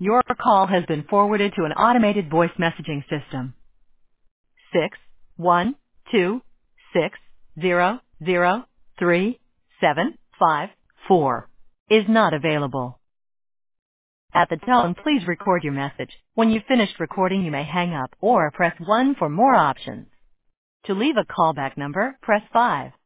Your call has been forwarded to an automated voice messaging system. 612-600-3754 is not available. At the tone, please record your message. When you've finished recording, you may hang up or press 1 for more options. To leave a callback number, press 5.